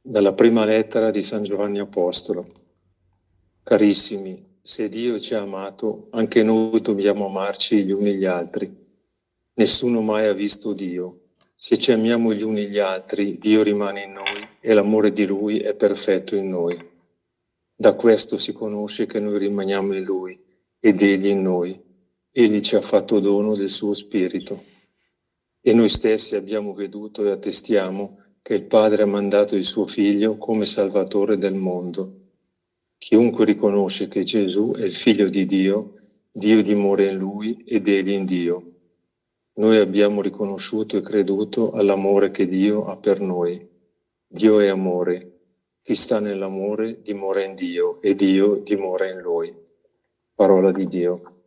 Dalla prima lettera di San Giovanni Apostolo. Carissimi, se Dio ci ha amato, anche noi dobbiamo amarci gli uni gli altri. Nessuno mai ha visto Dio. Se ci amiamo gli uni gli altri, Dio rimane in noi e l'amore di Lui è perfetto in noi. Da questo si conosce che noi rimaniamo in Lui ed Egli in noi. Egli ci ha fatto dono del suo Spirito. E noi stessi abbiamo veduto e attestiamo che il Padre ha mandato il suo Figlio come Salvatore del mondo. Chiunque riconosce che Gesù è il Figlio di Dio, Dio dimora in Lui ed Egli in Dio. Noi abbiamo riconosciuto e creduto all'amore che Dio ha per noi. Dio è amore. Chi sta nell'amore dimora in Dio e Dio dimora in Lui. Parola di Dio.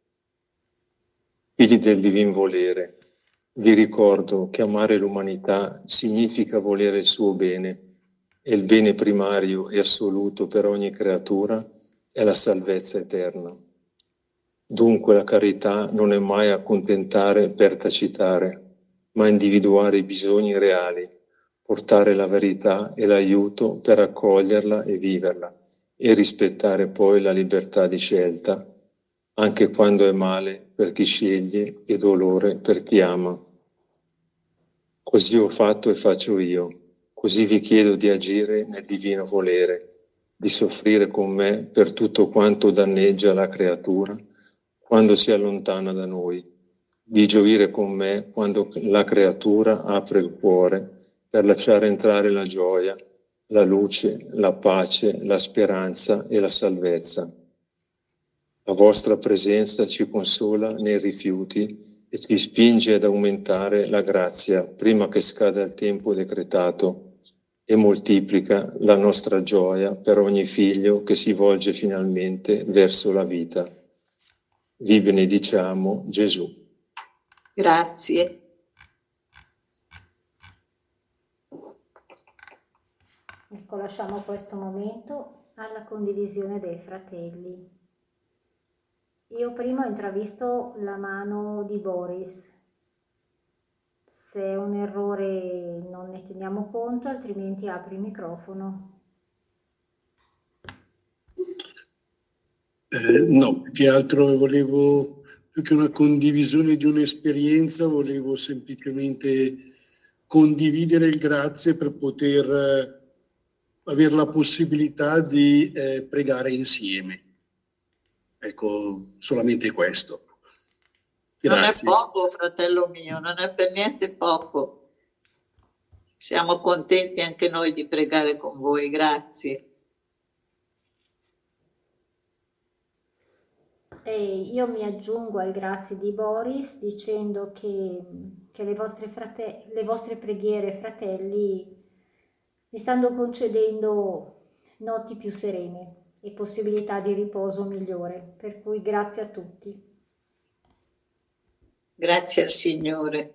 Figli del divin volere, vi ricordo che amare l'umanità significa volere il suo bene e il bene primario e assoluto per ogni creatura è la salvezza eterna. Dunque la carità non è mai accontentare per tacitare, ma individuare i bisogni reali, portare la verità e l'aiuto per accoglierla e viverla e rispettare poi la libertà di scelta, anche quando è male per chi sceglie e dolore per chi ama. Così ho fatto e faccio io, così vi chiedo di agire nel divino volere, di soffrire con me per tutto quanto danneggia la creatura quando si allontana da noi, di gioire con me quando la creatura apre il cuore per lasciare entrare la gioia, la luce, la pace, la speranza e la salvezza. La vostra presenza ci consola nei rifiuti e ci spinge ad aumentare la grazia prima che scada il tempo decretato e moltiplica la nostra gioia per ogni figlio che si volge finalmente verso la vita. Vi benediciamo, Gesù. Grazie. Ecco, lasciamo questo momento alla condivisione dei fratelli. Io prima ho intravisto la mano di Boris. Se è un errore non ne teniamo conto, altrimenti apri il microfono. No, più che altro volevo, più che una condivisione di un'esperienza, volevo semplicemente condividere il grazie per poter avere la possibilità di pregare insieme. Ecco, solamente questo. Grazie. Non è poco, fratello mio, non è per niente poco. Siamo contenti anche noi di pregare con voi, grazie. E io mi aggiungo al grazie di Boris dicendo che le vostre preghiere, fratelli, mi stanno concedendo notti più serene e possibilità di riposo migliore, per cui grazie a tutti. Grazie al Signore.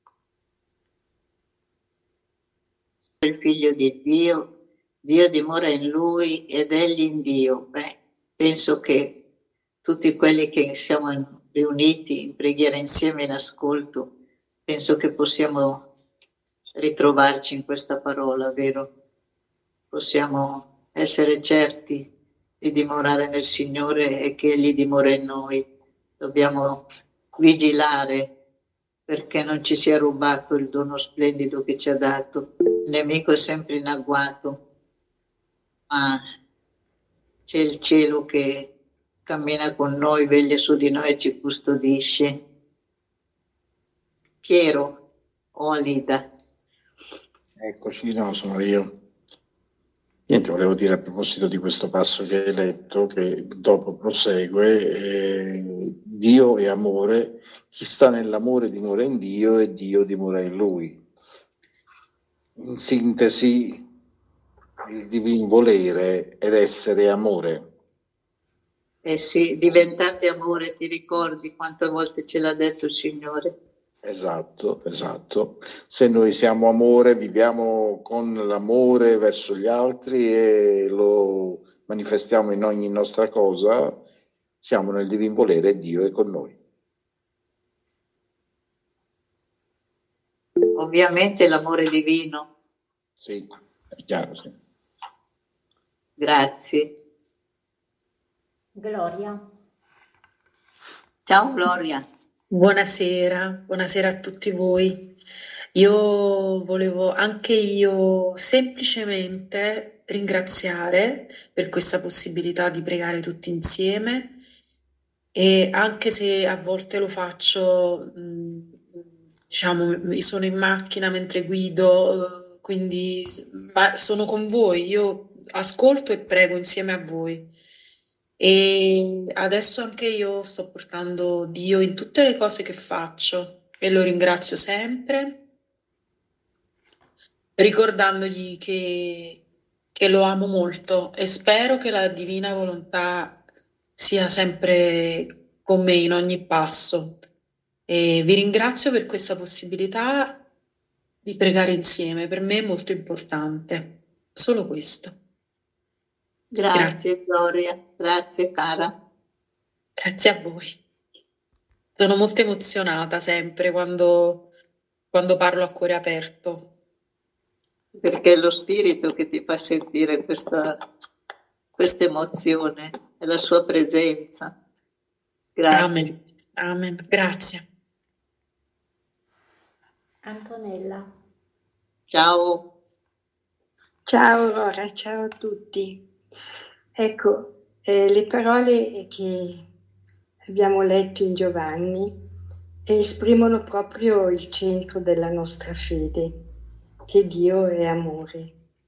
Il Figlio di Dio, Dio dimora in Lui ed Egli in Dio. Penso che tutti quelli che siamo riuniti in preghiera insieme in ascolto, penso che possiamo ritrovarci in questa parola, vero? Possiamo essere certi di dimorare nel Signore e che Egli dimora in noi. Dobbiamo vigilare perché non ci sia rubato il dono splendido che ci ha dato. Il nemico è sempre in agguato, ma c'è il cielo che cammina con noi, veglia su di noi e ci custodisce. Piero o Alida? Eccoci, no, sono io. Niente, volevo dire a proposito di questo passo che hai letto, che dopo prosegue, Dio è amore, chi sta nell'amore dimora in Dio e Dio dimora in lui. In sintesi, il divin volere ed essere amore. Eh sì, diventate amore, ti ricordi quante volte ce l'ha detto il Signore? Esatto. Se noi siamo amore, viviamo con l'amore verso gli altri e lo manifestiamo in ogni nostra cosa, siamo nel divin volere e Dio è con noi. Ovviamente l'amore divino. Sì, È chiaro, sì. Grazie. Gloria. Ciao Gloria. Buonasera a tutti voi. Io volevo anche io semplicemente ringraziare per questa possibilità di pregare tutti insieme, e anche se a volte lo faccio, diciamo, sono in macchina mentre guido, quindi ma sono con voi, io ascolto e prego insieme a voi. E adesso anche io sto portando Dio in tutte le cose che faccio e lo ringrazio sempre, ricordandogli che lo amo molto e spero che la divina volontà sia sempre con me in ogni passo. E vi ringrazio per questa possibilità di pregare insieme, per me è molto importante. Solo questo. Grazie Gloria, grazie cara. Grazie a voi. Sono molto emozionata sempre quando parlo a cuore aperto. Perché è lo Spirito che ti fa sentire questa emozione, è la sua presenza. Grazie. Amen. Amen. Grazie. Antonella. Ciao. Ciao Aurora, ciao a tutti. Ecco, le parole che abbiamo letto in Giovanni esprimono proprio il centro della nostra fede, che Dio è amore.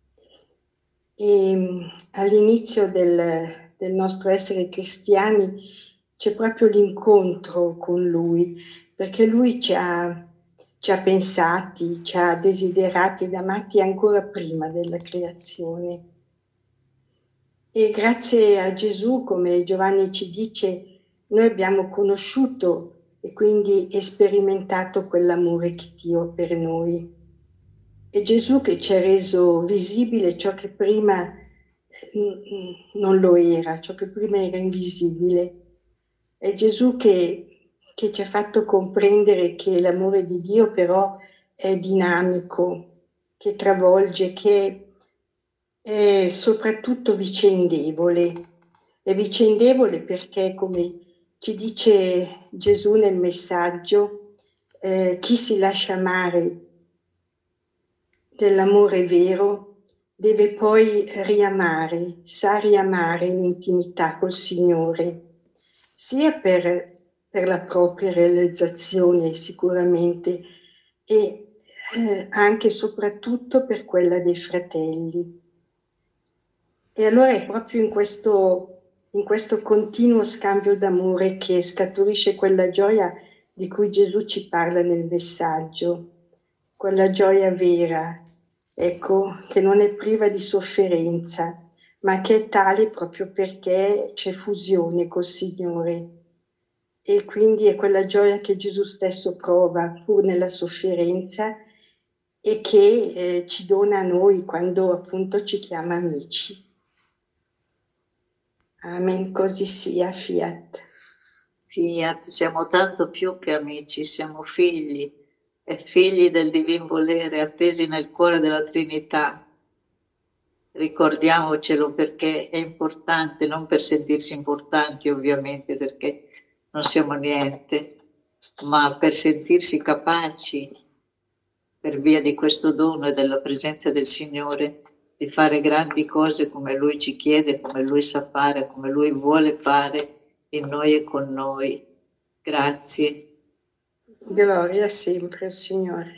E all'inizio del nostro essere cristiani c'è proprio l'incontro con Lui, perché Lui ci ha pensati, ci ha desiderati ed amati ancora prima della creazione. E grazie a Gesù, come Giovanni ci dice, noi abbiamo conosciuto e quindi sperimentato quell'amore che Dio ha per noi. È Gesù che ci ha reso visibile ciò che prima non lo era, ciò che prima era invisibile. È Gesù che ci ha fatto comprendere che l'amore di Dio però è dinamico, che travolge, che è soprattutto vicendevole. È vicendevole perché, come ci dice Gesù nel messaggio, chi si lascia amare dell'amore vero deve poi riamare, sa riamare in intimità col Signore, sia per la propria realizzazione sicuramente e anche e soprattutto per quella dei fratelli. E allora è proprio in questo continuo scambio d'amore che scaturisce quella gioia di cui Gesù ci parla nel messaggio, quella gioia vera, ecco, che non è priva di sofferenza, ma che è tale proprio perché c'è fusione col Signore. E quindi è quella gioia che Gesù stesso prova pur nella sofferenza e che ci dona a noi quando appunto ci chiama amici. Amen, così sia, fiat. Fiat, siamo tanto più che amici, siamo figli, e figli del divin volere, attesi nel cuore della Trinità. Ricordiamocelo perché è importante, non per sentirsi importanti ovviamente, perché non siamo niente, ma per sentirsi capaci, per via di questo dono e della presenza del Signore, di fare grandi cose come Lui ci chiede, come Lui sa fare, come Lui vuole fare in noi e con noi. Grazie. Gloria sempre al Signore.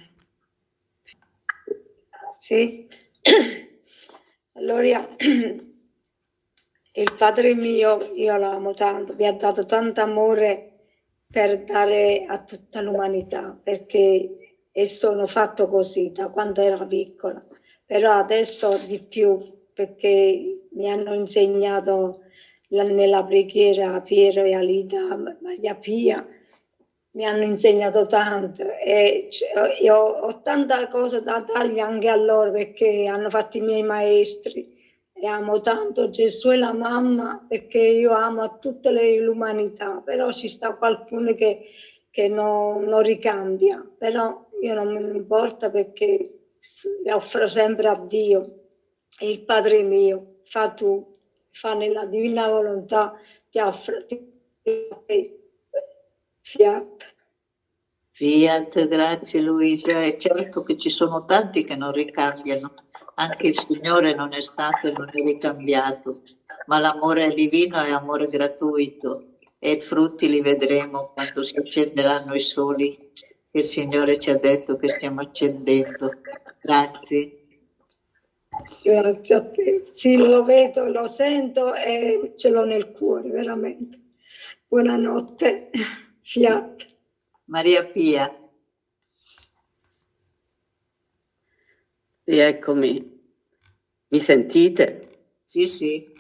Sì. Allora, il Padre mio, io lo amo tanto, mi ha dato tanto amore per dare a tutta l'umanità, perché sono fatto così da quando ero piccola, però adesso di più, perché mi hanno insegnato nella preghiera Piero e Alida, Maria Pia, mi hanno insegnato tanto e io ho tanta cosa da dargli anche a loro perché hanno fatto i miei maestri e amo tanto Gesù e la mamma perché io amo a tutta l'umanità, però ci sta qualcuno che non ricambia, però io non mi importa perché le offro sempre a Dio il Padre mio, fa tu, fa nella divina volontà, ti affretti, fiat. Fiat, grazie Luisa. È certo che ci sono tanti che non ricambiano, anche il Signore non è stato e non è ricambiato, ma l'amore divino è amore gratuito e i frutti li vedremo quando si accenderanno i soli che il Signore ci ha detto che stiamo accendendo. Grazie. Grazie a te. Sì, lo vedo, lo sento e ce l'ho nel cuore, veramente. Buonanotte. Fiat. Maria Pia. Sì, eccomi. Mi sentite? Sì, sì.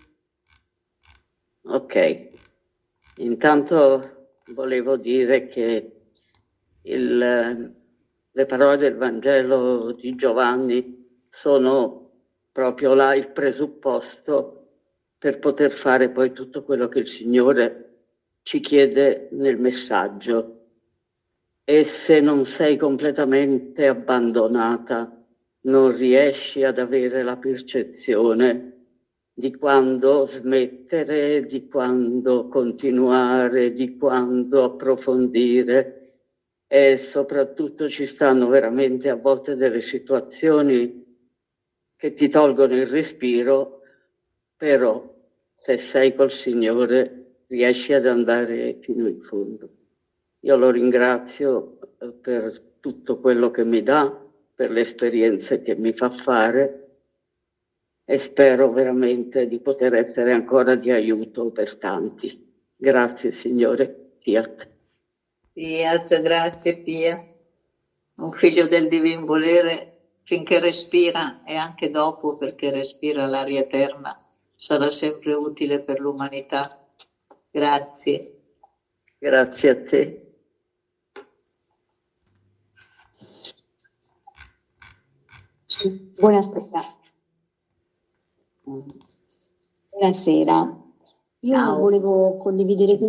Ok. Intanto volevo dire che le parole del Vangelo di Giovanni sono proprio là il presupposto per poter fare poi tutto quello che il Signore ci chiede nel messaggio. E se non sei completamente abbandonata, non riesci ad avere la percezione di quando smettere, di quando continuare, di quando approfondire. E soprattutto ci stanno veramente a volte delle situazioni che ti tolgono il respiro, però se sei col Signore riesci ad andare fino in fondo. Io lo ringrazio per tutto quello che mi dà, per le esperienze che mi fa fare e spero veramente di poter essere ancora di aiuto per tanti. Grazie Signore. Fiat. Fiat, grazie Pia. Un figlio del divin volere finché respira e anche dopo, perché respira l'aria eterna, sarà sempre utile per l'umanità. Grazie. Grazie a te. Buonasera. Buonasera. Io Ciao. volevo condividere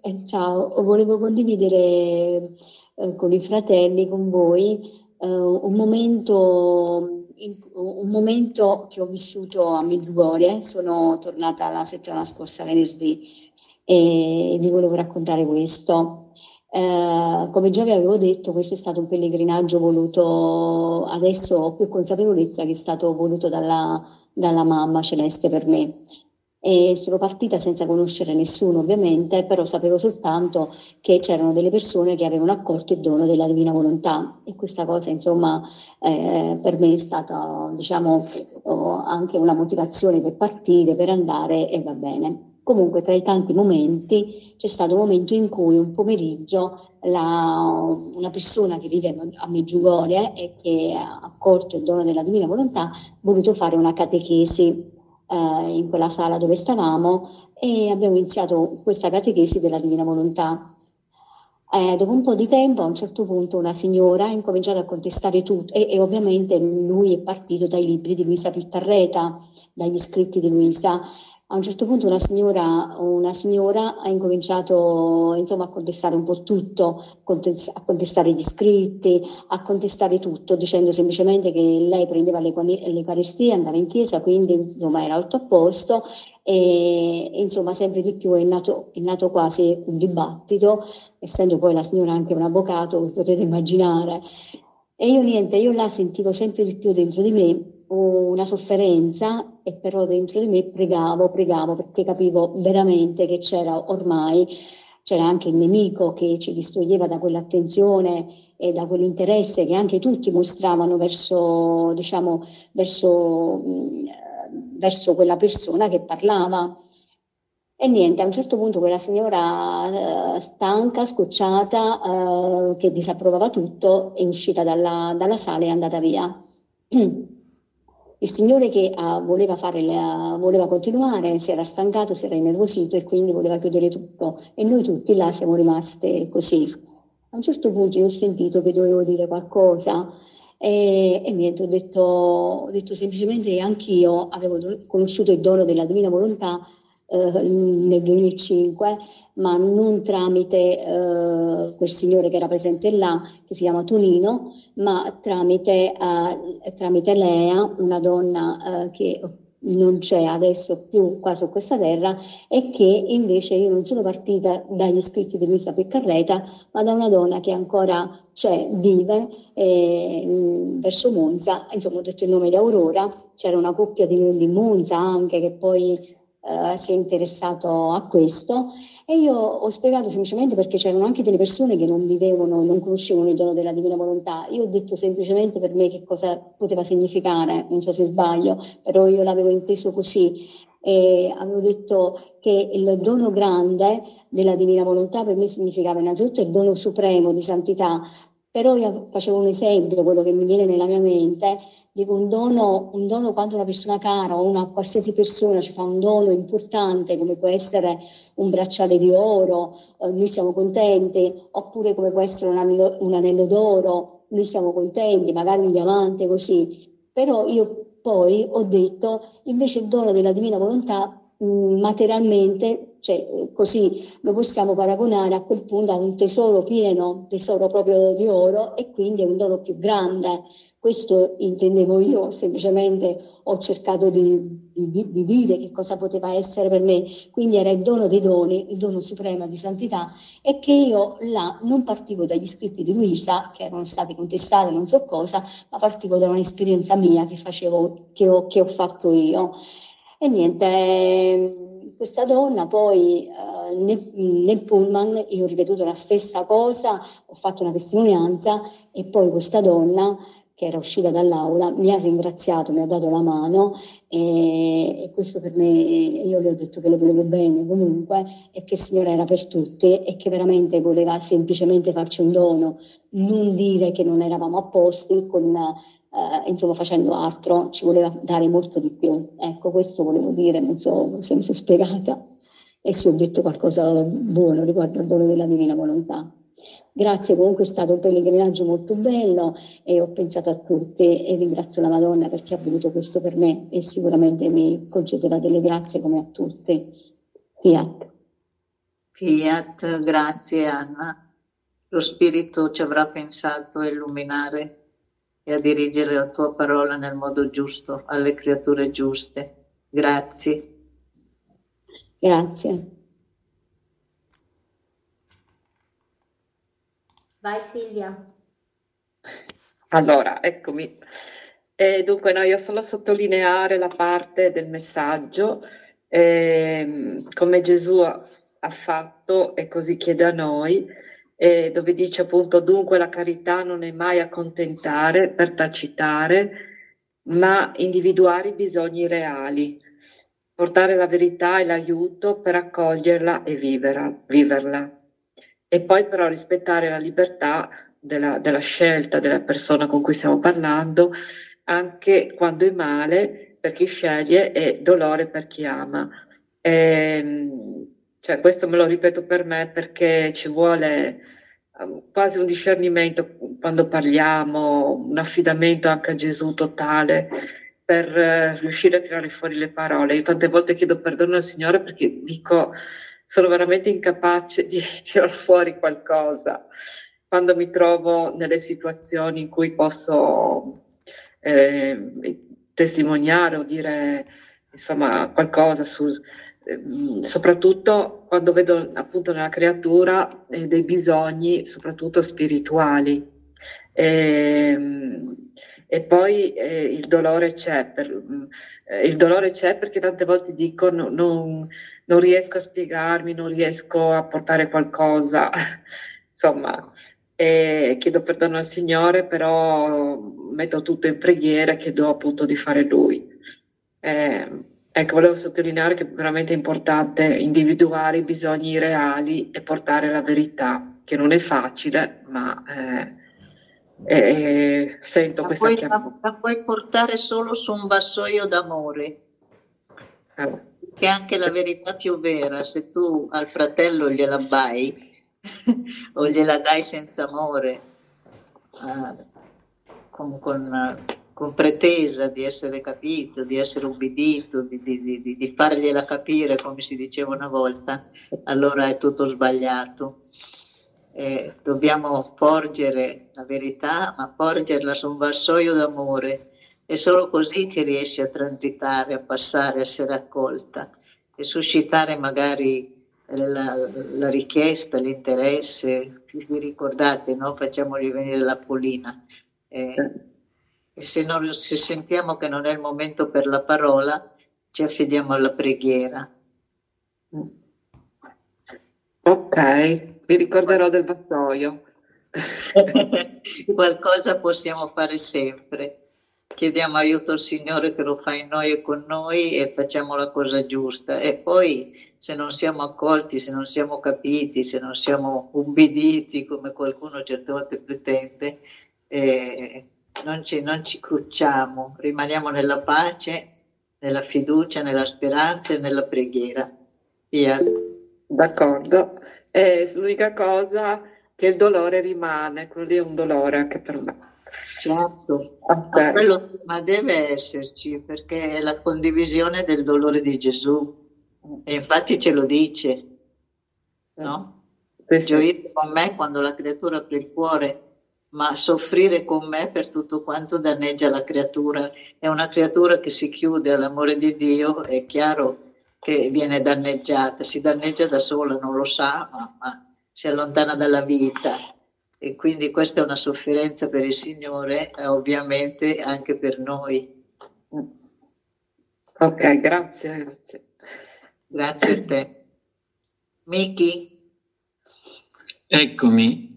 con i fratelli, con voi, un momento che ho vissuto a Medjugorje. Sono tornata la settimana scorsa venerdì e vi volevo raccontare questo. Come già vi avevo detto, questo è stato un pellegrinaggio voluto, adesso ho più consapevolezza che è stato voluto dalla mamma celeste per me. E sono partita senza conoscere nessuno ovviamente, però sapevo soltanto che c'erano delle persone che avevano accolto il dono della divina volontà, e questa cosa insomma per me è stata, diciamo, anche una motivazione per partire, per andare, e va bene. Comunque tra i tanti momenti c'è stato un momento in cui un pomeriggio una persona che vive a Medjugorje e che ha accolto il dono della divina volontà ha voluto fare una catechesi in quella sala dove stavamo, e abbiamo iniziato questa catechesi della divina volontà. Dopo un po' di tempo, a un certo punto, una signora ha incominciato a contestare tutto, e ovviamente lui è partito dai libri di Luisa Pittarreta, dagli scritti di Luisa. A un certo punto una signora ha incominciato insomma a contestare un po' tutto, a contestare gli scritti, a contestare tutto, dicendo semplicemente che lei prendeva l'Eucaristia, andava in chiesa, quindi insomma era tutto a posto, e insomma sempre di più è nato quasi un dibattito, essendo poi la signora anche un avvocato, potete immaginare. E io là sentivo sempre di più dentro di me una sofferenza, e però dentro di me pregavo perché capivo veramente che c'era anche il nemico che ci distoglieva da quell'attenzione e da quell'interesse che anche tutti mostravano verso quella persona che parlava. E niente, a un certo punto quella signora stanca, scocciata, che disapprovava tutto, è uscita dalla sala e è andata via. Il signore che voleva continuare si era stancato, si era innervosito e quindi voleva chiudere tutto, e noi tutti là siamo rimaste così. A un certo punto io ho sentito che dovevo dire qualcosa e niente, ho detto semplicemente che anch'io avevo conosciuto il dono della divina volontà nel 2005, ma non tramite quel signore che era presente là, che si chiama Tonino, ma tramite Lea, una donna che non c'è adesso più qua su questa terra, e che invece io non sono partita dagli scritti di Luisa Piccarreta, ma da una donna che ancora c'è, vive verso Monza. Insomma, ho detto il nome di Aurora. C'era una coppia di Monza anche che poi si è interessato a questo, e io ho spiegato semplicemente perché c'erano anche delle persone che non vivevano, non conoscevano il dono della divina volontà. Io ho detto semplicemente per me che cosa poteva significare, non so se sbaglio, però io l'avevo inteso così, e avevo detto che il dono grande della divina volontà per me significava innanzitutto il dono supremo di santità. Però io facevo un esempio, quello che mi viene nella mia mente, dico un dono quando una persona cara o una qualsiasi persona ci fa un dono importante, come può essere un bracciale di oro, noi siamo contenti, oppure come può essere un anello d'oro, noi siamo contenti, magari un diamante, così. Però io poi ho detto, invece il dono della divina volontà materialmente, cioè così lo possiamo paragonare a quel punto a un tesoro pieno, tesoro proprio di oro, e quindi è un dono più grande. Questo intendevo io, semplicemente ho cercato di dire che cosa poteva essere per me. Quindi era il dono dei doni, il dono supremo di santità, e che io là non partivo dagli scritti di Luisa, che erano stati contestati, non so cosa, ma partivo da un'esperienza mia che ho fatto io. E niente, questa donna poi nel pullman io ho ripetuto la stessa cosa, ho fatto una testimonianza, e poi questa donna che era uscita dall'aula mi ha ringraziato, mi ha dato la mano, e questo per me, io le ho detto che le volevo bene comunque, e che il Signore era per tutti e che veramente voleva semplicemente farci un dono, non dire che non eravamo a posti con insomma facendo altro, ci voleva dare molto di più. Ecco, questo volevo dire, non so se mi sono spiegata e se ho detto qualcosa buono riguardo al dono della divina volontà. Grazie, comunque è stato un pellegrinaggio molto bello e ho pensato a tutti, e ringrazio la Madonna perché ha voluto questo per me, e sicuramente mi concederà delle grazie come a tutti. Fiat. Fiat, grazie Anna. Lo Spirito ci avrà pensato a illuminare e a dirigere la tua parola nel modo giusto, alle creature giuste. Grazie. Grazie. Vai Silvia. Allora, eccomi. Dunque, no, io solo sottolineare la parte del messaggio, come Gesù ha fatto e così chiede a noi, dove dice appunto: dunque la carità non è mai accontentare per tacitare, ma individuare i bisogni reali, portare la verità e l'aiuto per accoglierla e viverla. E poi però rispettare la libertà della scelta della persona con cui stiamo parlando, anche quando è male per chi sceglie e dolore per chi ama. Cioè, questo me lo ripeto per me perché ci vuole quasi un discernimento quando parliamo, un affidamento anche a Gesù totale per riuscire a tirare fuori le parole. Io tante volte chiedo perdono al Signore perché dico sono veramente incapace di tirar fuori qualcosa quando mi trovo nelle situazioni in cui posso testimoniare o dire insomma qualcosa soprattutto quando vedo appunto nella creatura dei bisogni soprattutto spirituali, e poi il dolore c'è perché tante volte dico non riesco a spiegarmi, non riesco a portare qualcosa insomma, chiedo perdono al Signore, però metto tutto in preghiera e chiedo appunto di fare Lui. Ecco, volevo sottolineare che è veramente importante individuare i bisogni reali e portare la verità, che non è facile, ma sento questa chiamata. La puoi portare solo su un vassoio d'amore, che è anche la verità più vera. Se tu al fratello gliela bai o gliela dai senza amore, con con pretesa di essere capito, di essere ubbidito, di fargliela capire, come si diceva una volta, allora è tutto sbagliato. Dobbiamo porgere la verità, ma porgerla su un vassoio d'amore. È solo così che riesci a transitare, a passare, a essere accolta e suscitare magari la richiesta, l'interesse. Vi ricordate, no? Facciamogli venire l'acquolina. E se sentiamo che non è il momento per la parola, ci affidiamo alla preghiera. Ok, vi ricorderò del vassoio. Qualcosa possiamo fare sempre. Chiediamo aiuto al Signore che lo fa in noi e con noi e facciamo la cosa giusta. E poi se non siamo accolti, se non siamo capiti, se non siamo ubbiditi, come qualcuno certe volte pretende, non ci crucciamo, rimaniamo nella pace, nella fiducia, nella speranza e nella preghiera. Via. D'accordo. L'unica cosa che il dolore rimane, quello lì è un dolore anche per me. Certo, Okay. ma deve esserci, perché è la condivisione del dolore di Gesù e infatti ce lo dice, no? Sì, sì. Gioire con me quando la creatura apre il cuore, ma soffrire con me per tutto quanto danneggia la creatura. È una creatura che si chiude all'amore di Dio, è chiaro che viene danneggiata, si danneggia da sola, non lo sa, ma si allontana dalla vita. E quindi questa è una sofferenza per il Signore e ovviamente anche per noi. Ok, grazie. Grazie a te. Miki? Eccomi.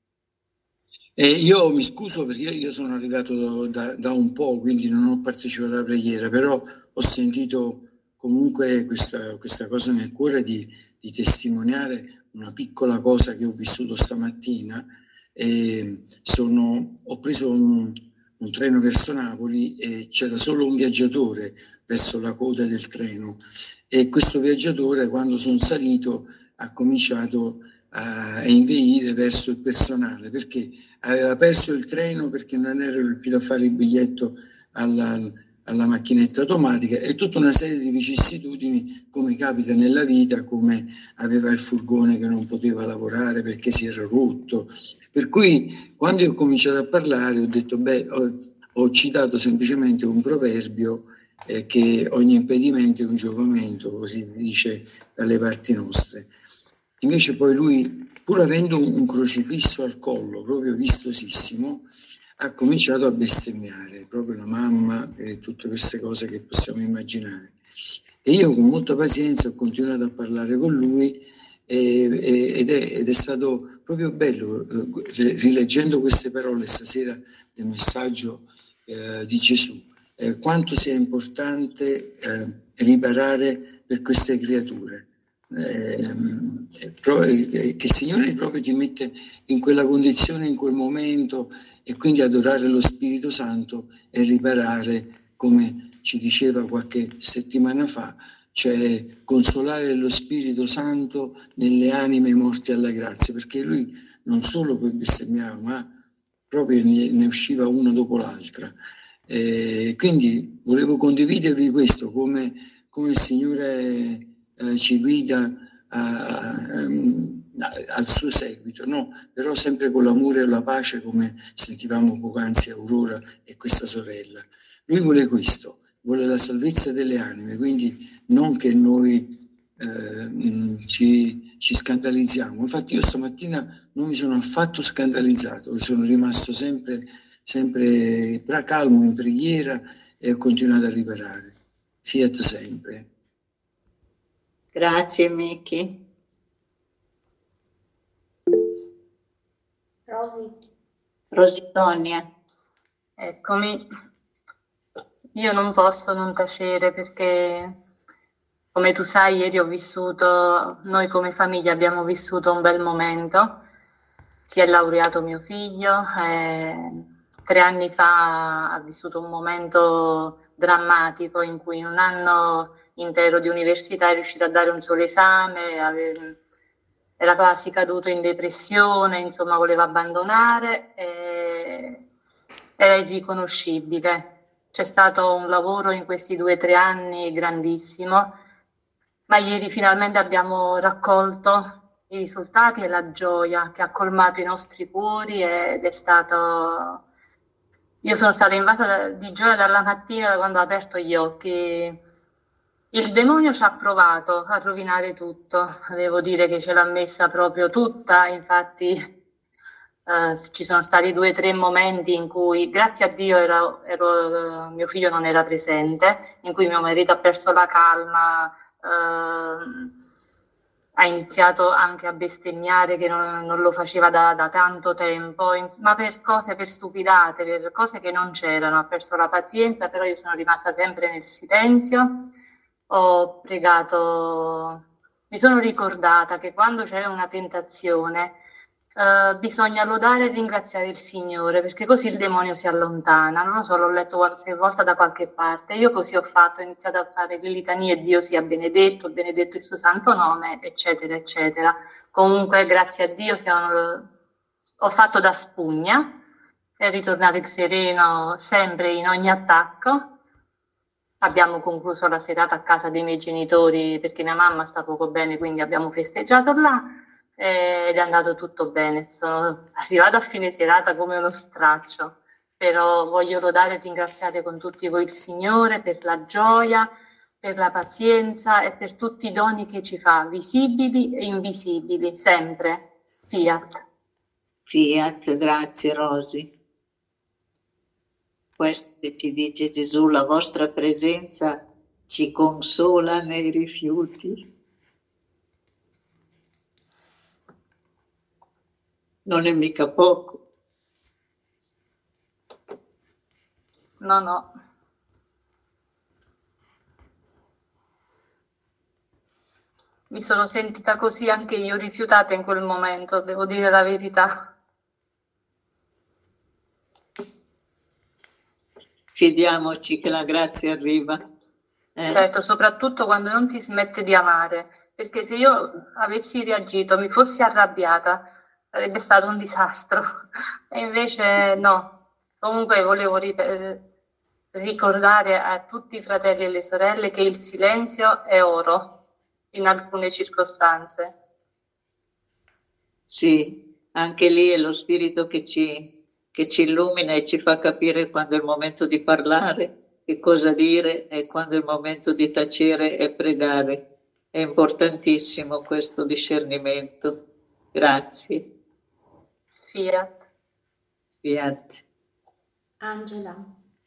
Io mi scuso perché io sono arrivato da un po', quindi non ho partecipato alla preghiera, però ho sentito comunque questa cosa nel cuore di testimoniare una piccola cosa che ho vissuto stamattina. Ho preso un treno verso Napoli e c'era solo un viaggiatore verso la coda del treno e questo viaggiatore, quando sono salito, ha cominciato a inveire verso il personale perché aveva perso il treno, perché non era riuscito a fare il biglietto alla macchinetta automatica e tutta una serie di vicissitudini, come capita nella vita, come aveva il furgone che non poteva lavorare perché si era rotto. Per cui quando ho cominciato a parlare ho detto, ho citato semplicemente un proverbio che ogni impedimento è un giovamento, così dice dalle parti nostre. Invece poi lui, pur avendo un crocifisso al collo, proprio vistosissimo, ha cominciato a bestemmiare, proprio la mamma e tutte queste cose che possiamo immaginare. E io con molta pazienza ho continuato a parlare con lui ed è stato proprio bello, rileggendo queste parole stasera nel messaggio di Gesù, quanto sia importante riparare per queste creature. Che il Signore proprio ti mette in quella condizione, in quel momento, e quindi adorare lo Spirito Santo e riparare, come ci diceva qualche settimana fa, cioè consolare lo Spirito Santo nelle anime morte alla grazia, perché lui non solo poi bestemmiava, ma proprio ne usciva una dopo l'altra. Quindi volevo condividervi questo, come il Signore ci guida al suo seguito, no? Però sempre con l'amore e la pace, come sentivamo poc'anzi Aurora e questa sorella. Lui vuole questo, vuole la salvezza delle anime, quindi non che noi ci scandalizziamo. Infatti io stamattina non mi sono affatto scandalizzato, sono rimasto sempre calmo in preghiera e ho continuato a riparare. Fiat sempre. Grazie Miki. Rositonia. Eccomi. Io non posso non tacere perché, come tu sai, ieri noi come famiglia abbiamo vissuto un bel momento. Si è laureato mio figlio, 3 anni fa ha vissuto un momento drammatico in cui in un anno intero di università è riuscito a dare un solo esame, era quasi caduto in depressione, insomma voleva abbandonare era irriconoscibile. C'è stato un lavoro in questi 2 o 3 anni grandissimo, ma ieri finalmente abbiamo raccolto i risultati e la gioia che ha colmato i nostri cuori ed è stato... Io sono stata invasa di gioia dalla mattina, da quando ho aperto gli occhi. Il demonio ci ha provato a rovinare tutto, devo dire che ce l'ha messa proprio tutta, infatti ci sono stati 2 o 3 momenti in cui, grazie a Dio, mio figlio non era presente, in cui mio marito ha perso la calma, ha iniziato anche a bestemmiare, che non lo faceva da tanto tempo, ma per cose, per stupidate, per cose che non c'erano, ha perso la pazienza, però io sono rimasta sempre nel silenzio, ho pregato, mi sono ricordata che quando c'è una tentazione bisogna lodare e ringraziare il Signore, perché così il demonio si allontana. Non lo so, l'ho letto qualche volta da qualche parte. Io così ho fatto, ho iniziato a fare le litanie, Dio sia benedetto, benedetto il suo santo nome, eccetera, eccetera. Comunque, grazie a Dio, ho fatto da spugna, è ritornato il sereno sempre in ogni attacco. Abbiamo concluso la serata a casa dei miei genitori perché mia mamma sta poco bene, quindi abbiamo festeggiato là ed è andato tutto bene. Sono arrivata a fine serata come uno straccio, però voglio lodare e ringraziare con tutti voi il Signore per la gioia, per la pazienza e per tutti i doni che ci fa, visibili e invisibili, sempre. Fiat. Fiat, grazie Rosy. Questo che ci dice Gesù, la vostra presenza ci consola nei rifiuti. Non è mica poco. No, no. Mi sono sentita così anche io, rifiutata in quel momento, devo dire la verità. Fidiamoci che la grazia arriva. Certo, soprattutto quando non ti smette di amare, perché se io avessi reagito, mi fossi arrabbiata, sarebbe stato un disastro. E invece no. Comunque volevo ricordare a tutti i fratelli e le sorelle che il silenzio è oro in alcune circostanze. Sì, anche lì è lo spirito che ci illumina e ci fa capire quando è il momento di parlare, che cosa dire, e quando è il momento di tacere e pregare. È importantissimo questo discernimento. Grazie. Fiat. Fiat. Angela.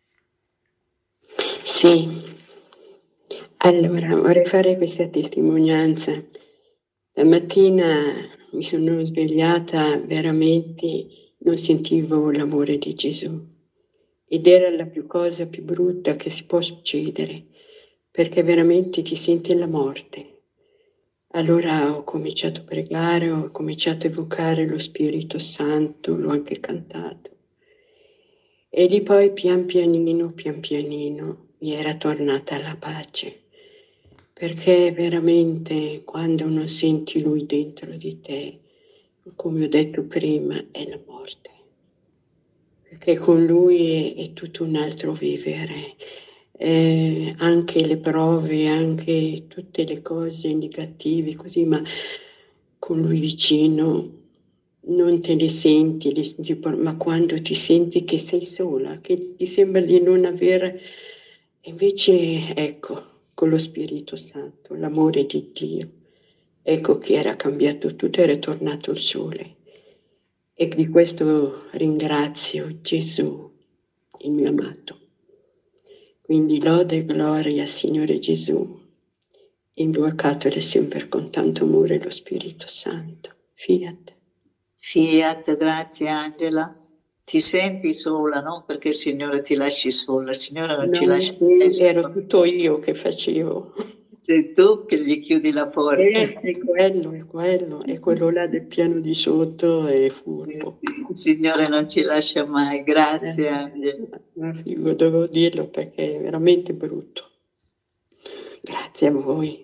Sì, allora vorrei fare questa testimonianza. La mattina mi sono svegliata, veramente non sentivo l'amore di Gesù ed era la cosa più brutta che si può succedere, perché veramente ti senti la morte. Allora ho cominciato a pregare, ho cominciato a evocare lo Spirito Santo, l'ho anche cantato. E di poi pian pianino mi era tornata la pace, perché veramente quando non senti Lui dentro di te, come ho detto prima, è la morte. Perché con Lui è tutto un altro vivere. Anche le prove, anche tutte le cose negative, così, ma con Lui vicino non te le senti, ma quando ti senti che sei sola, che ti sembra di non avere, invece ecco, con lo Spirito Santo, l'amore di Dio, ecco che era cambiato tutto, era tornato il sole. E di questo ringrazio Gesù, il mio amato. Quindi lode e gloria al Signore Gesù, invocato sempre con tanto amore lo Spirito Santo. Fiat. Fiat, grazie Angela. Ti senti sola, non perché il Signore ti lasci sola, il Signore non ci lascia sola. Ero tutto io che facevo. Sei tu che gli chiudi la porta. È quello là del piano di sotto è furbo. Il Signore non ci lascia mai, grazie Angela. Ma figo, dovevo dirlo perché è veramente brutto. Grazie a voi.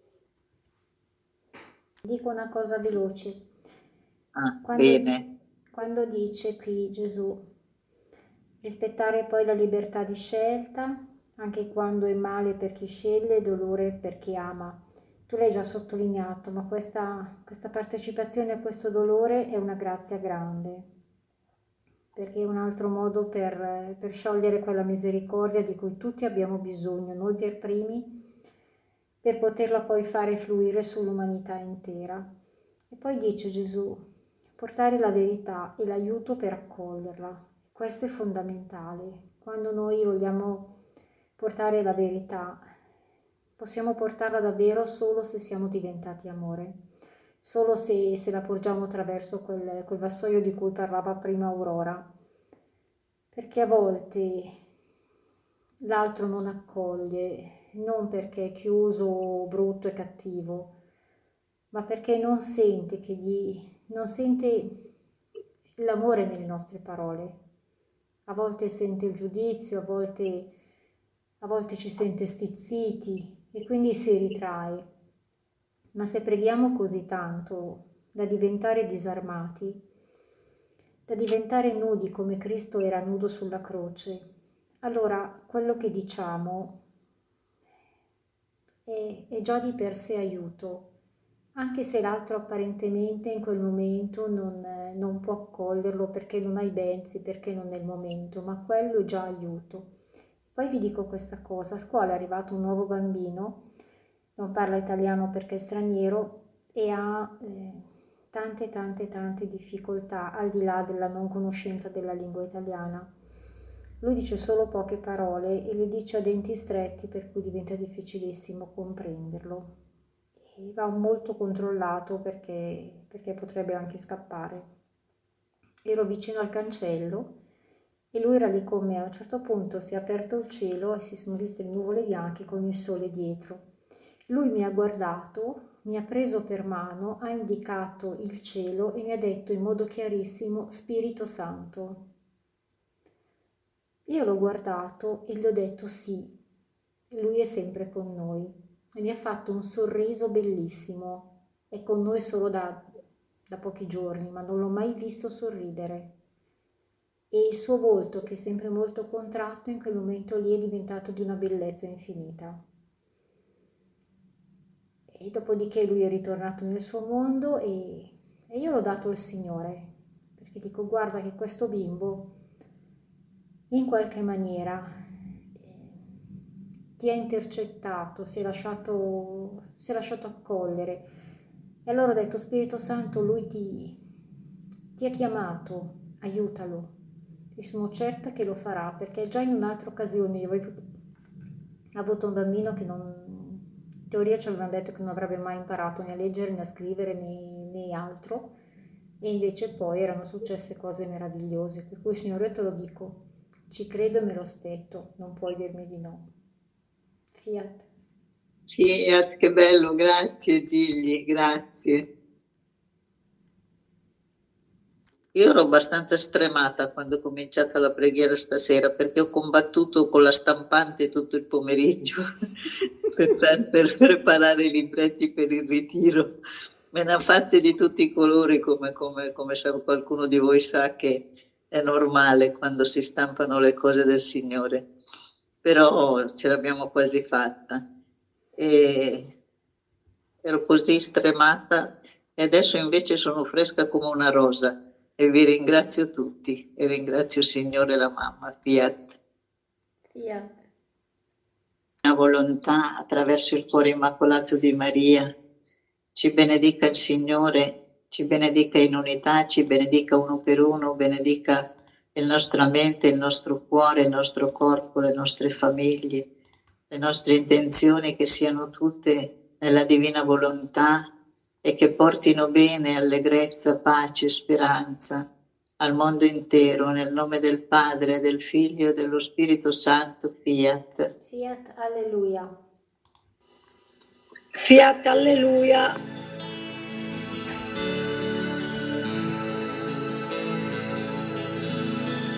Dico una cosa veloce. Bene. Quando dice qui Gesù, Rispettare poi la libertà di scelta, anche quando è male per chi sceglie e dolore per chi ama. Tu l'hai già sottolineato, ma questa partecipazione a questo dolore è una grazia grande, perché è un altro modo per sciogliere quella misericordia di cui tutti abbiamo bisogno, noi per primi, per poterla poi fare fluire sull'umanità intera. E poi dice Gesù, portare la verità e l'aiuto per accoglierla. Questo è fondamentale. Quando noi vogliamo portare la verità, possiamo portarla davvero solo se siamo diventati amore, solo se la porgiamo attraverso quel vassoio di cui parlava prima Aurora, perché a volte l'altro non accoglie, non perché è chiuso, brutto e cattivo, ma perché non sente l'amore nelle nostre parole. A volte sente il giudizio, a volte ci sente stizziti e quindi si ritrae. Ma se preghiamo così tanto da diventare disarmati, da diventare nudi come Cristo era nudo sulla croce, allora quello che diciamo è già di per sé aiuto, anche se l'altro apparentemente in quel momento non può accoglierlo perché non ha i mezzi, perché non è il momento, ma quello è già aiuto. Poi vi dico questa cosa, a scuola è arrivato un nuovo bambino, non parla italiano perché è straniero e ha tante difficoltà al di là della non conoscenza della lingua italiana. Lui dice solo poche parole e le dice a denti stretti, per cui diventa difficilissimo comprenderlo. E va molto controllato perché potrebbe anche scappare. Ero vicino al cancello e lui era lì con me. A un certo punto si è aperto il cielo e si sono viste le nuvole bianche con il sole dietro. Lui mi ha guardato, mi ha preso per mano, ha indicato il cielo e mi ha detto in modo chiarissimo Spirito Santo. Io l'ho guardato e gli ho detto sì, lui è sempre con noi e mi ha fatto un sorriso bellissimo, è con noi solo da pochi giorni, ma non l'ho mai visto sorridere e il suo volto, che è sempre molto contratto, in quel momento lì è diventato di una bellezza infinita. E dopodiché lui è ritornato nel suo mondo e io l'ho dato al Signore, perché dico guarda che questo bimbo in qualche maniera ti ha intercettato, si è lasciato accogliere. E allora ho detto Spirito Santo, lui ti ha chiamato, aiutalo. E sono certa che lo farà, perché già in un'altra occasione io avevo avuto un bambino che in teoria ci avevano detto che non avrebbe mai imparato né a leggere né a scrivere né altro, e invece poi erano successe cose meravigliose, per cui Signore io te lo dico, ci credo e me lo aspetto, non puoi dirmi di no. Fiat. Fiat, che bello, grazie Gigli, grazie. Io ero abbastanza stremata quando ho cominciato la preghiera stasera, perché ho combattuto con la stampante tutto il pomeriggio per preparare i libretti per il ritiro. Me ne ha fatte di tutti i colori, come qualcuno di voi sa che è normale quando si stampano le cose del Signore. Però ce l'abbiamo quasi fatta. E ero così stremata e adesso invece sono fresca come una rosa. E vi ringrazio tutti e ringrazio il Signore e la mamma. Fiat. Fiat. La volontà attraverso il cuore immacolato di Maria. Ci benedica il Signore, ci benedica in unità, ci benedica uno per uno, benedica la nostra mente, il nostro cuore, il nostro corpo, le nostre famiglie, le nostre intenzioni che siano tutte nella divina volontà e che portino bene, allegrezza, pace, speranza al mondo intero, nel nome del Padre, del Figlio e dello Spirito Santo. Fiat. Fiat, alleluia. Fiat, alleluia.